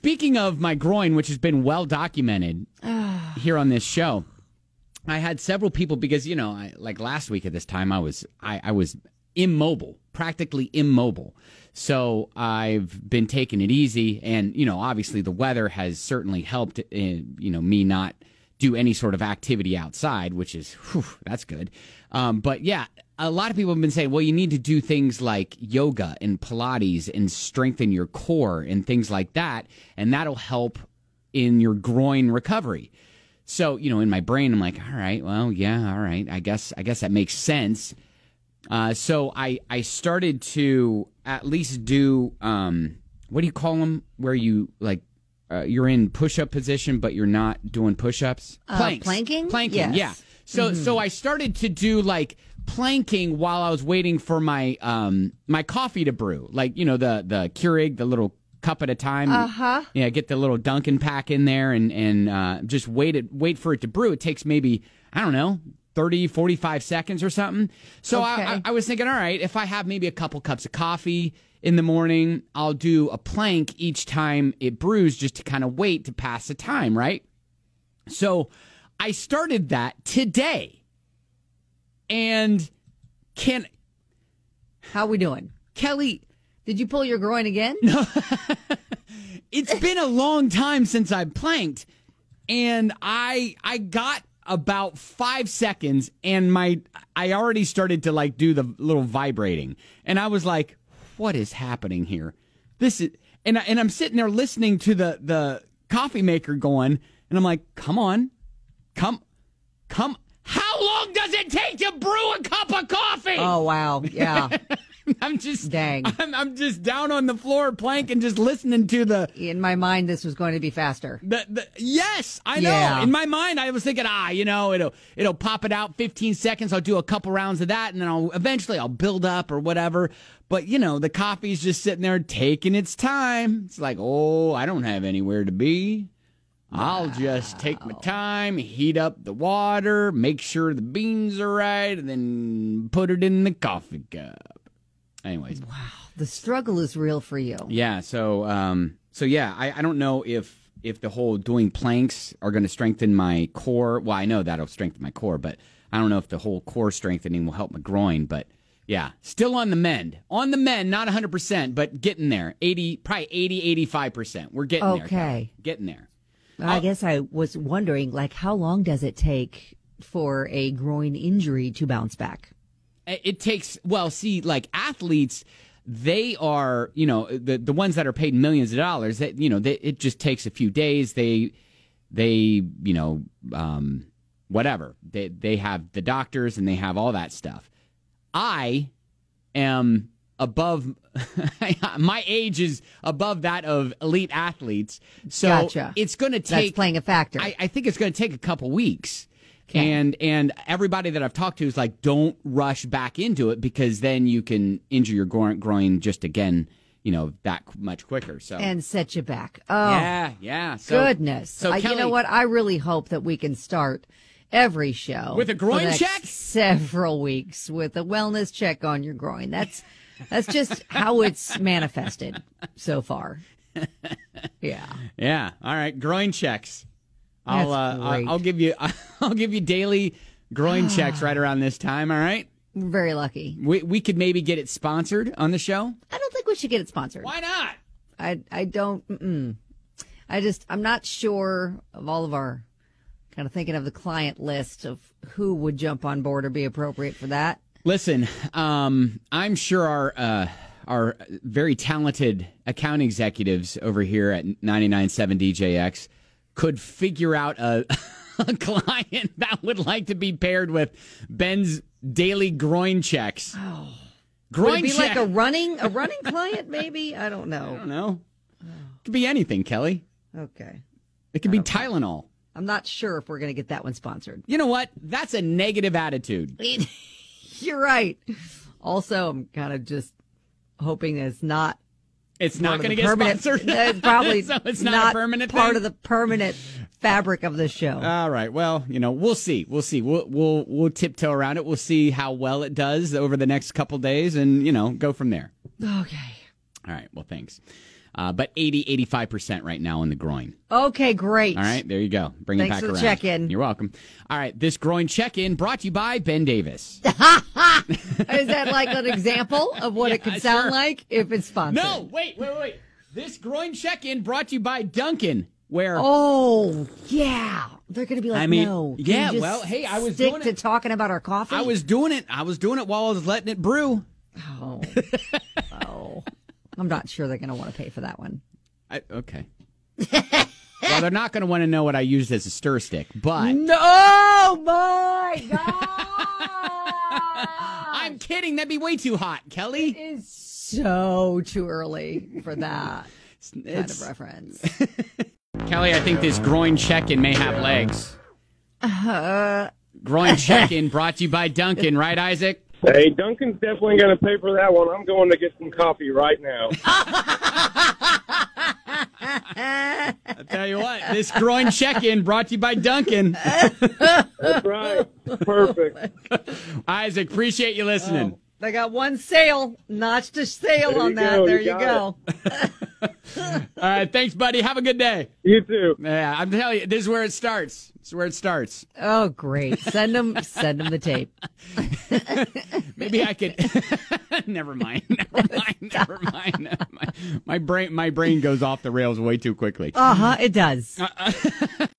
speaking of my groin, which has been well documented here on this show, I had several people because, like last week at this time, I was immobile, practically immobile. So I've been taking it easy. And, obviously the weather has certainly helped, me not do any sort of activity outside, which is, that's good. But yeah, a lot of people have been saying, well, you need to do things like yoga and Pilates and strengthen your core and things like that. And that'll help in your groin recovery. So, in my brain, I'm like, all right, well, yeah, all right. I guess that makes sense. So I started to at least do, what do you call them? Where you you're in push-up position, but you're not doing push-ups. Planking? Planking, yes. Yeah. So I started to do planking while I was waiting for my my coffee to brew. The Keurig, the little cup at a time. Uh-huh. Yeah, get the little Dunkin' pack in there and just wait for it to brew. It takes maybe, I don't know, 30, 45 seconds or something. So okay. I was thinking, all right, if I have maybe a couple cups of coffee in the morning, I'll do a plank each time it brews just to kind of wait to pass the time, right? So I started that today. And how we doing? Kelly, did you pull your groin again? No. It's been a long time since I planked, and I got about 5 seconds, and I already started to do the little vibrating, and I was like, "What is happening here?" This is, and I'm sitting there listening to the coffee maker going, and I'm like, "Come on, come." How long does it take to brew a cup of coffee? Oh wow, yeah. I'm just dang. I'm just down on the floor planking, just listening to the. In my mind, this was going to be faster. Yes, I know. Yeah. In my mind, I was thinking, it'll pop it out 15 seconds. I'll do a couple rounds of that, and then I'll build up or whatever. But the coffee's just sitting there taking its time. It's like, I don't have anywhere to be. I'll just take my time, heat up the water, make sure the beans are right, and then put it in the coffee cup. Anyways. Wow. The struggle is real for you. Yeah. So yeah, I don't know if the whole doing planks are going to strengthen my core. Well, I know that'll strengthen my core, but I don't know if the whole core strengthening will help my groin. But yeah, still on the mend. On the mend, not 100%, but getting there. 85%. We're getting there. Okay. Getting there. I guess I was wondering, how long does it take for a groin injury to bounce back? It takes, athletes, they are, the ones that are paid millions of dollars, that, it just takes a few days. They whatever. They have the doctors and they have all that stuff. I am above, my age is above that of elite athletes. So gotcha. It's going to take. That's playing a factor. I think it's going to take a couple weeks. Okay. And everybody that I've talked to is like, don't rush back into it because then you can injure your groin just again, that much quicker. So and set you back. Oh, yeah. Goodness. So Kelly, you know what? I really hope that we can start every show with a groin check. Several weeks with a wellness check on your groin. That's just how it's manifested so far. Yeah. Yeah. All right. Groin checks. I'll give you daily groin checks right around this time. All right. We're very lucky. We could maybe get it sponsored on the show. I don't think we should get it sponsored. Why not? I don't. I'm not sure of all of our kind of thinking of the client list of who would jump on board or be appropriate for that. Listen, I'm sure our very talented account executives over here at 99.7 DJX could figure out a client that would like to be paired with Ben's daily groin checks. Oh, groin would it be check. like a running client? Maybe I don't know. I don't know. It could be anything, Kelly. Okay, it could be Tylenol. I'm not sure if we're going to get that one sponsored. You know what? That's a negative attitude. You're right. Also, I'm kind of just hoping it's not. It's not going to get sponsored. It's probably so it's not a permanent part thing? of the permanent fabric of the show. All right. Well, we'll see. We'll tiptoe around it. We'll see how well it does over the next couple days, and go from there. Okay. All right. Well, thanks. but 85% right now in the groin. Okay, great. All right, there you go. Bring it Thanks back for the around. check-in. You're welcome. All right, this groin check-in brought to you by Ben Davis. Is that like an example of what it could sound like if it's sponsored? No, wait. This groin check-in brought to you by Dunkin', where... Oh, yeah. They're going to be like, no. Can yeah, you just well, hey, I was stick doing to it. talking about our coffee? I was doing it while I was letting it brew. Oh. I'm not sure they're going to want to pay for that one. Okay. Well, they're not going to want to know what I used as a stir stick, but... No, my God! I'm kidding. That'd be way too hot, Kelly. It is so too early for that kind of reference. Kelly, I think this groin check-in may have legs. Groin check-in brought to you by Dunkin', right, Isaac? Hey, Duncan's definitely going to pay for that one. I'm going to get some coffee right now. I'll tell you what, this groin check-in brought to you by Dunkin'. That's right. Perfect. Isaac, appreciate you listening. They got one sale, notched a sale There on you that. go, There you you got go. All right, thanks, buddy. Have a good day. You too. Yeah, I'm telling you, this is where it starts. This is where it starts. Oh, great. Send them the tape. Maybe I could. Never mind. My brain goes off the rails way too quickly. It does.